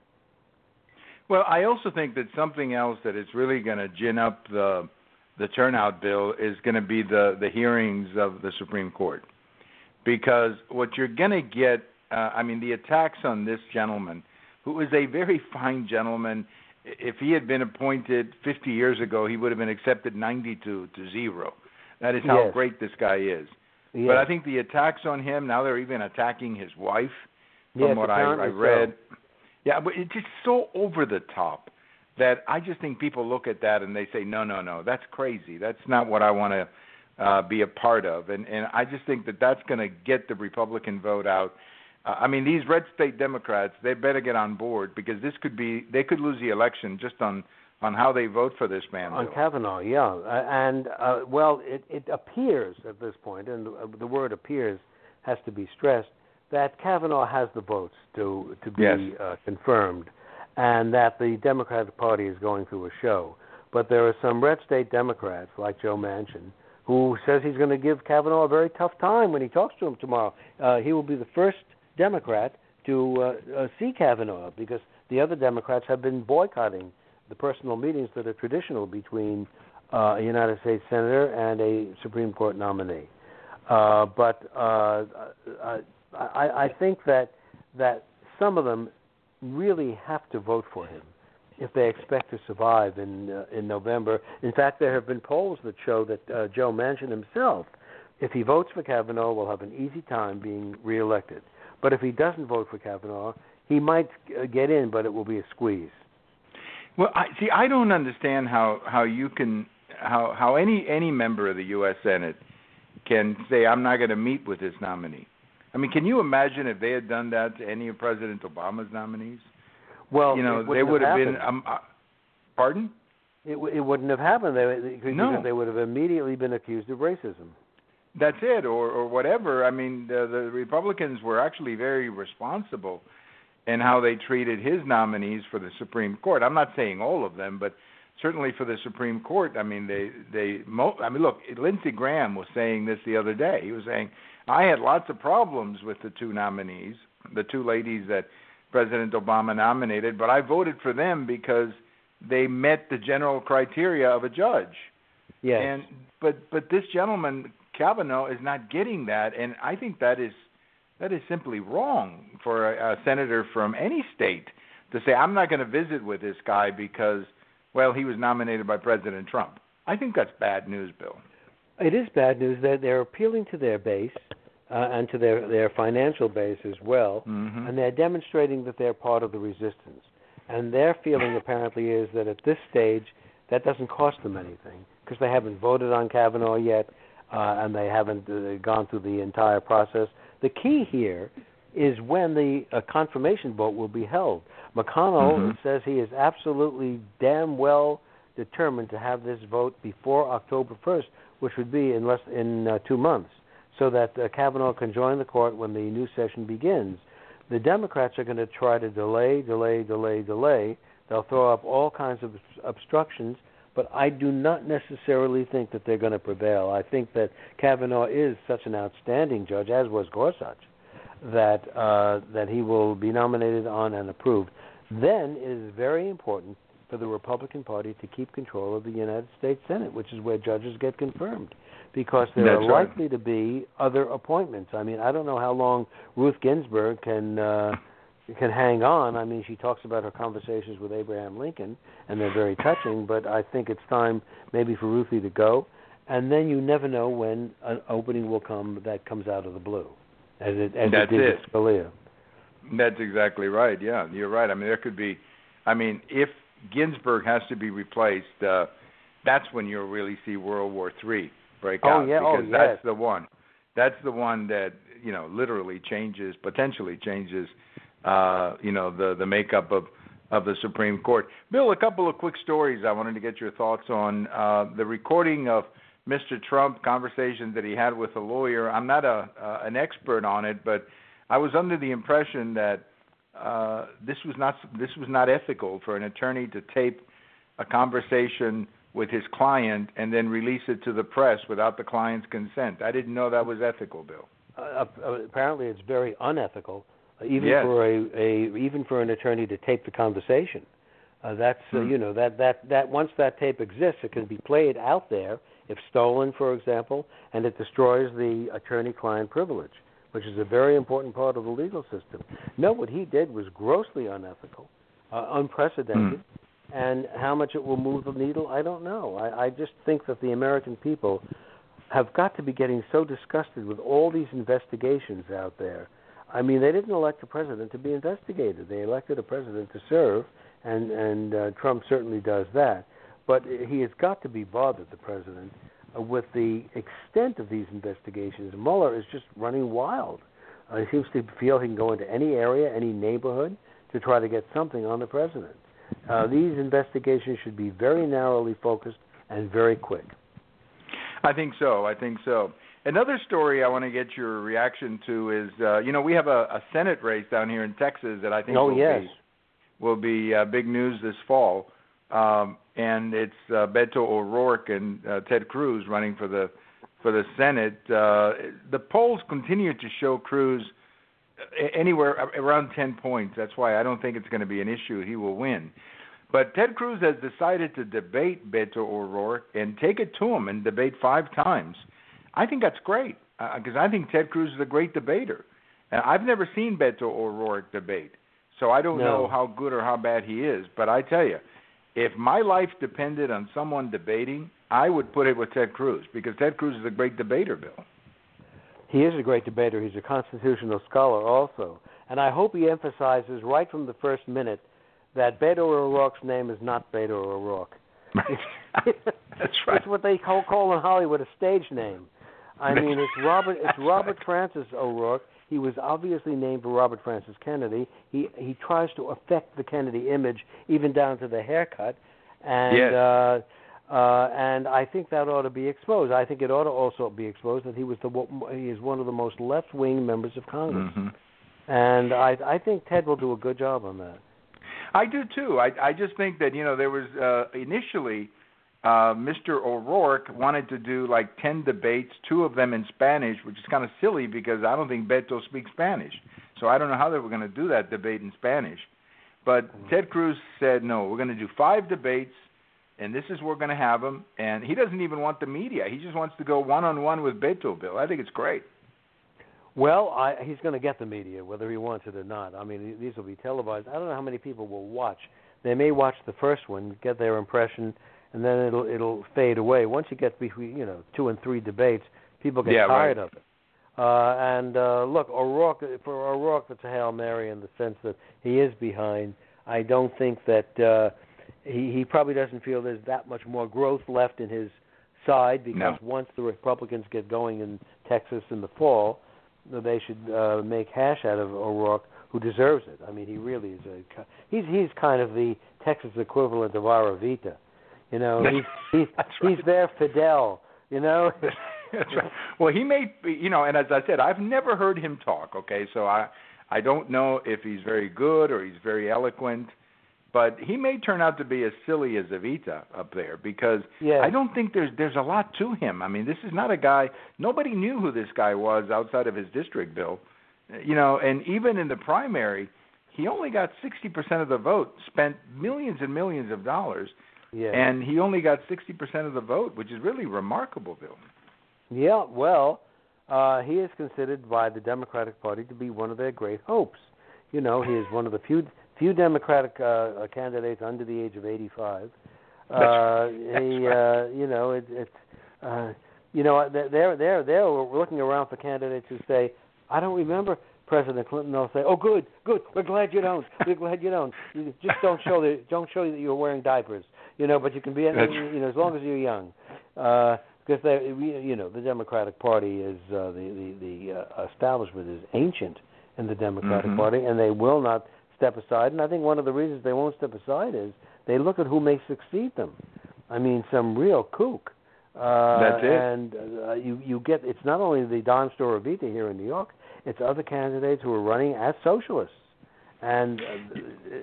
Well, I also think that something else that is really going to gin up the the turnout, Bill, is going to be the, the hearings of the Supreme Court. Because what you're going to get, uh, I mean, the attacks on this gentleman, who is a very fine gentleman. If he had been appointed fifty years ago, he would have been accepted ninety to, to zero. That is how yes. great this guy is. Yes. But I think the attacks on him, now they're even attacking his wife, from yes, what I, I read. So. Yeah, but it's just so over the top that I just think people look at that and they say, no, no, no, that's crazy. That's not what I want to uh, be a part of. And, and I just think that that's going to get the Republican vote out. Uh, I mean, these red state Democrats, they better get on board because this could be, they could lose the election just on, on how they vote for this man. On Bill. Kavanaugh, yeah. Uh, and, uh, well, it, it appears at this point, and the word appears has to be stressed, that Kavanaugh has the votes to, to be yes. uh, confirmed, and that the Democratic Party is going through a show. But there are some red state Democrats, like Joe Manchin, who says he's going to give Kavanaugh a very tough time when he talks to him tomorrow. Uh, he will be the first Democrat to uh, uh, see Kavanaugh because the other Democrats have been boycotting the personal meetings that are traditional between uh, a United States senator and a Supreme Court nominee. Uh, but uh, I, I, I think that that some of them really have to vote for him if they expect to survive in uh, in November. In fact, there have been polls that show that uh, Joe Manchin himself, if he votes for Kavanaugh, will have an easy time being reelected. But if he doesn't vote for Kavanaugh, he might uh, get in, but it will be a squeeze. Well, I, see, I don't understand how, how you can how how any any member of the U S Senate can say I'm not going to meet with this nominee. I mean, can you imagine if they had done that to any of President Obama's nominees? Well, you know, it they would have happened. been. Um, uh, pardon? It, it wouldn't have happened. They, because no. they would have immediately been accused of racism. That's it, or or whatever. I mean, the, the Republicans were actually very responsible in how they treated his nominees for the Supreme Court. I'm not saying all of them, but certainly for the Supreme Court. I mean, they they. I mean, look, Lindsey Graham was saying this the other day. He was saying, I had lots of problems with the two nominees, the two ladies that President Obama nominated, but I voted for them because they met the general criteria of a judge. Yes. And but but this gentleman Kavanaugh is not getting that, and I think that is that is simply wrong for a, a senator from any state to say I'm not going to visit with this guy because, well, he was nominated by President Trump. I think that's bad news, Bill. It is bad news that they're appealing to their base uh, and to their, their financial base as well, mm-hmm. and they're demonstrating that they're part of the resistance. And their feeling apparently is that at this stage, that doesn't cost them anything because they haven't voted on Kavanaugh yet uh, and they haven't uh, gone through the entire process. The key here is when the uh, confirmation vote will be held. McConnell mm-hmm. says he is absolutely damn well determined to have this vote before October first, which would be in less in uh, two months, so that uh, Kavanaugh can join the court when the new session begins. The Democrats are going to try to delay, delay, delay, delay. They'll throw up all kinds of obstructions but I do not necessarily think that they're going to prevail. I think that Kavanaugh is such an outstanding judge, as was Gorsuch, that uh, that he will be nominated on and approved. Then it is very important for the Republican Party to keep control of the United States Senate, which is where judges get confirmed, because there That's are right. likely to be other appointments. I mean, I don't know how long Ruth Ginsburg can uh, can hang on. I mean, she talks about her conversations with Abraham Lincoln, and they're very touching, but I think it's time maybe for Ruthie to go. And then you never know when an opening will come that comes out of the blue, as it, as That's it did it. with Scalia. That's exactly right. Yeah, you're right. I mean, there could be, I mean, if Ginsburg has to be replaced, uh, that's when you'll really see World War Three break Oh, out. yeah. Oh, because yes. that's the one. That's the one that, you know, literally changes, potentially changes, uh, you know, the, the makeup of, of the Supreme Court. Bill, a couple of quick stories I wanted to get your thoughts on. Uh, the recording of Mister Trump, conversations that he had with a lawyer. I'm not a uh, an expert on it, but I was under the impression that uh, this was not this was not ethical for an attorney to tape a conversation with his client and then release it to the press without the client's consent. I didn't know that was ethical, Bill. Uh, apparently, it's very unethical, uh, even Yes. for a, a even for an attorney to tape the conversation. Uh, that's uh, Hmm. you know that, that that once that tape exists, it can be played out there if stolen, for example, and it destroys the attorney-client privilege, which is a very important part of the legal system. No, what he did was grossly unethical, uh, unprecedented, Hmm. and how much it will move the needle, I don't know. I, I just think that the American people have got to be getting so disgusted with all these investigations out there. I mean, they didn't elect a president to be investigated. They elected a president to serve, and, and uh, Trump certainly does that. But he has got to be bothered, the president, uh, with the extent of these investigations. Mueller is just running wild. Uh, he seems to feel he can go into any area, any neighborhood, to try to get something on the president. Uh, these investigations should be very narrowly focused and very quick. I think so. I think so. Another story I want to get your reaction to is, uh, you know, we have a, a Senate race down here in Texas that I think Oh, will yes. be will be uh, big news this fall, um, and it's uh, Beto O'Rourke and uh, Ted Cruz running for the for the Senate. Uh, the polls continue to show Cruz anywhere around ten points. That's why I don't think it's going to be an issue. He will win. But Ted Cruz has decided to debate Beto O'Rourke and take it to him and debate five times. I think that's great because uh, I think Ted Cruz is a great debater. Uh, I've never seen Beto O'Rourke debate, so I don't No. know how good or how bad he is. But I tell you, if my life depended on someone debating, I would put it with Ted Cruz because Ted Cruz is a great debater, Bill. He is a great debater. He's a constitutional scholar also. And I hope he emphasizes right from the first minute that Beto O'Rourke's name is not Beto O'Rourke. That's right. It's what they call, call in Hollywood a stage name. I mean, it's Robert it's Robert Francis O'Rourke. He was obviously named for Robert Francis Kennedy. He he tries to affect the Kennedy image even down to the haircut, and Yes. uh, uh, and I think that ought to be exposed. I think it ought to also be exposed that he was the he is one of the most left-wing members of Congress, Mm-hmm. and I I think Ted will do a good job on that. I do too. I I just think that you know there was uh, initially uh, Mister O'Rourke wanted to do like ten debates, two of them in Spanish, which is kind of silly because I don't think Beto speaks Spanish, so I don't know how they were going to do that debate in Spanish. But Ted Cruz said no, we're going to do five debates, and this is where we're going to have them. And he doesn't even want the media; he just wants to go one on one with Beto. Bill, I think it's great. Well, I, he's going to get the media, whether he wants it or not. I mean, these will be televised. I don't know how many people will watch. They may watch the first one, get their impression, and then it'll it'll fade away. Once you get between you know two and three debates, people get Yeah, tired right. of it. Uh, and uh, look, O'Rourke for O'Rourke, it's a Hail Mary in the sense that he is behind. I don't think that uh, he he probably doesn't feel there's that much more growth left in his side because No. once the Republicans get going in Texas in the fall, they should uh, make hash out of O'Rourke, who deserves it. I mean, he really is a he's he's kind of the Texas equivalent of Aravita. You know, he's he's, That's right. he's their Fidel. You know. That's right. Well, he may be, you know, and as I said, I've never heard him talk. Okay, so I I don't know if he's very good or he's very eloquent. but he may turn out to be as silly as Evita up there because yes. I don't think there's there's a lot to him. I mean, this is not a guy. Nobody knew who this guy was outside of his district, Bill. You know, and even in the primary, he only got sixty percent of the vote, spent millions and millions of dollars, yes. and he only got sixty percent of the vote, which is really remarkable, Bill. Yeah, well, uh, he is considered by the Democratic Party to be one of their great hopes. You know, he is one of the few few Democratic uh, candidates under the age of eighty-five. That's, uh, that's he, right. uh, you know, it, it's, uh, you know, they're they're they're looking around for candidates who say, I don't remember President Clinton. They'll say, "Oh, good, good. We're glad you don't. We're glad you don't. You just don't show the don't show that you're wearing diapers, you know. But you can be, you know, as long as you're young, uh, because they, you know, the Democratic Party is uh, the the, the uh, establishment is ancient in the Democratic mm-hmm. Party, and they will not step aside. And I think one of the reasons they won't step aside is they look at who may succeed them. I mean, some real kook. Uh, That's it. And uh, you you get it's not only the Don Storavita here in New York. It's other candidates who are running as socialists. And uh,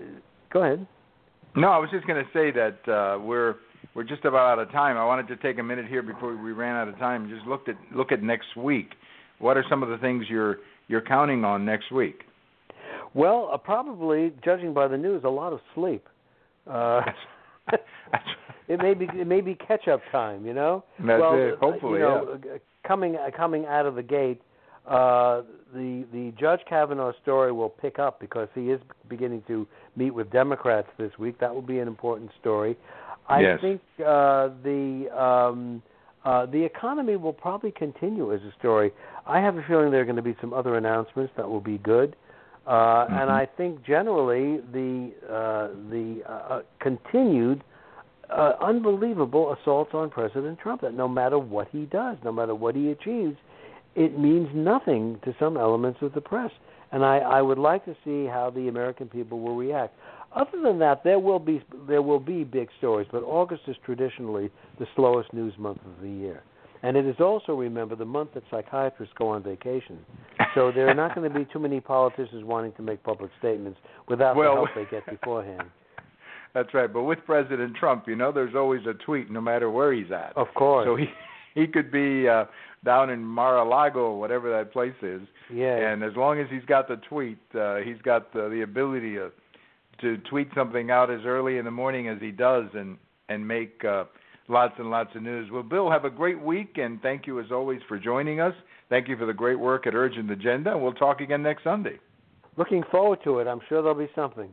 go ahead. No, I was just going to say that uh, we're we're just about out of time. I wanted to take a minute here before we ran out of time. Just looked at look at next week. What are some of the things you're you're counting on next week? Well, uh, probably, judging by the news, a lot of sleep. Uh, That's, that's it may be it may be catch up time. You know. That's well, it. Hopefully, you know, yeah. coming coming out of the gate. Uh, the the Judge Kavanaugh story will pick up because he is beginning to meet with Democrats this week. That will be an important story. I yes. think uh, the um, uh, the economy will probably continue as a story. I have a feeling there are going to be some other announcements that will be good, uh, mm-hmm. and I think generally the uh, the uh, continued uh, unbelievable assaults on President Trump. That no matter what he does, no matter what he achieves, it means nothing to some elements of the press. And I, I would like to see how the American people will react. Other than that, there will be there will be big stories, but August is traditionally the slowest news month of the year. And it is also, remember, the month that psychiatrists go on vacation. So there are not going to be too many politicians wanting to make public statements without well, the help they get beforehand. That's right. But with President Trump, you know, there's always a tweet no matter where he's at. Of course. So he he could be uh, down in Mar-a-Lago, whatever that place is. Yeah. And as long as he's got the tweet, uh, he's got the, the ability to, to tweet something out as early in the morning as he does and, and make uh, lots and lots of news. Well, Bill, have a great week, and thank you as always for joining us. Thank you for the great work at Urgent Agenda, and we'll talk again next Sunday. Looking forward to it. I'm sure there'll be something.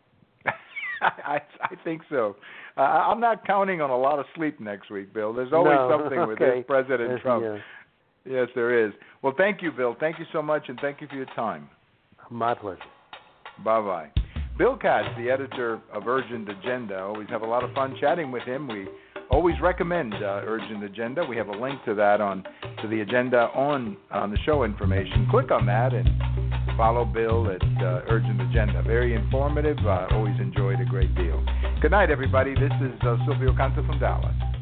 I, I think so. Uh, I'm not counting on a lot of sleep next week, Bill. There's always no. something with okay. this President yes, Trump. Yes. yes, there is. Well, thank you, Bill. Thank you so much, and thank you for your time. My pleasure. Bye-bye. Bill Katz, the editor of Urgent Agenda. Always have a lot of fun chatting with him. We always recommend uh, Urgent Agenda. We have a link to that on to the agenda on, on the show information. Click on that and follow Bill at uh, Urgent Agenda. Very informative. Uh, always enjoyed a great deal. Good night, everybody. This is uh, Silvio Canto from Dallas.